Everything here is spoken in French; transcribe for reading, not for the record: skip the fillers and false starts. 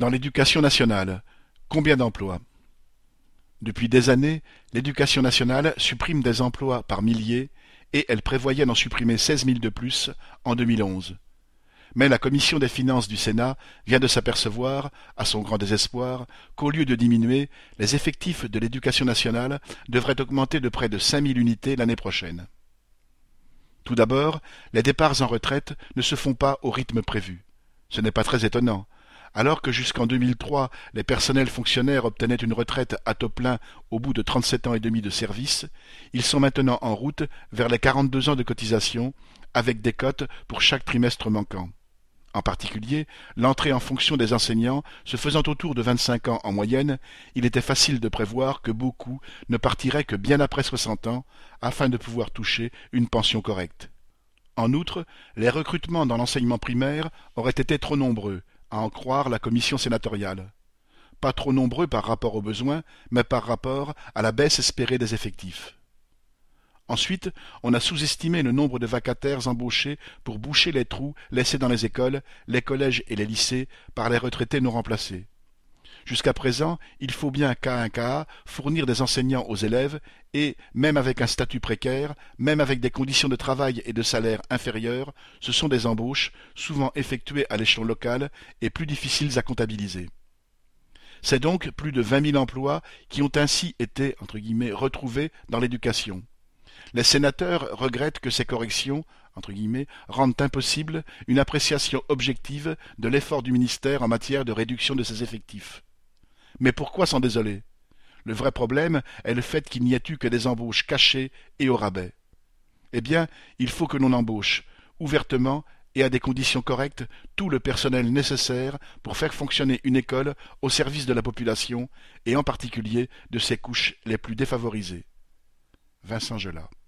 Dans l'éducation nationale, combien d'emplois? Depuis des années, l'éducation nationale supprime des emplois par milliers et elle prévoyait d'en supprimer 16 000 de plus en 2011. Mais la commission des finances du Sénat vient de s'apercevoir, à son grand désespoir, qu'au lieu de diminuer, les effectifs de l'éducation nationale devraient augmenter de près de 5 000 unités l'année prochaine. Tout d'abord, les départs en retraite ne se font pas au rythme prévu. Ce n'est pas très étonnant. Alors que jusqu'en 2003, les personnels fonctionnaires obtenaient une retraite à taux plein au bout de 37 ans et demi de service, ils sont maintenant en route vers les 42 ans de cotisation, avec des cotes pour chaque trimestre manquant. En particulier, l'entrée en fonction des enseignants se faisant autour de 25 ans en moyenne, il était facile de prévoir que beaucoup ne partiraient que bien après 60 ans, afin de pouvoir toucher une pension correcte. En outre, les recrutements dans l'enseignement primaire auraient été trop nombreux, à en croire la commission sénatoriale. Pas trop nombreux par rapport aux besoins, mais par rapport à la baisse espérée des effectifs. Ensuite, on a sous-estimé le nombre de vacataires embauchés pour boucher les trous laissés dans les écoles, les collèges et les lycées par les retraités non remplacés. Jusqu'à présent, il faut bien cas un cas fournir des enseignants aux élèves et, même avec un statut précaire, même avec des conditions de travail et de salaire inférieures, ce sont des embauches, souvent effectuées à l'échelon local et plus difficiles à comptabiliser. C'est donc plus de 20 000 emplois qui ont ainsi été, entre guillemets, retrouvés dans l'éducation. Les sénateurs regrettent que ces corrections, entre guillemets, rendent impossible une appréciation objective de l'effort du ministère en matière de réduction de ses effectifs. Mais pourquoi s'en désoler? Le vrai problème est le fait qu'il n'y ait eu que des embauches cachées et au rabais. Eh bien, il faut que l'on embauche, ouvertement et à des conditions correctes, tout le personnel nécessaire pour faire fonctionner une école au service de la population et en particulier de ses couches les plus défavorisées. Vincent Gelat.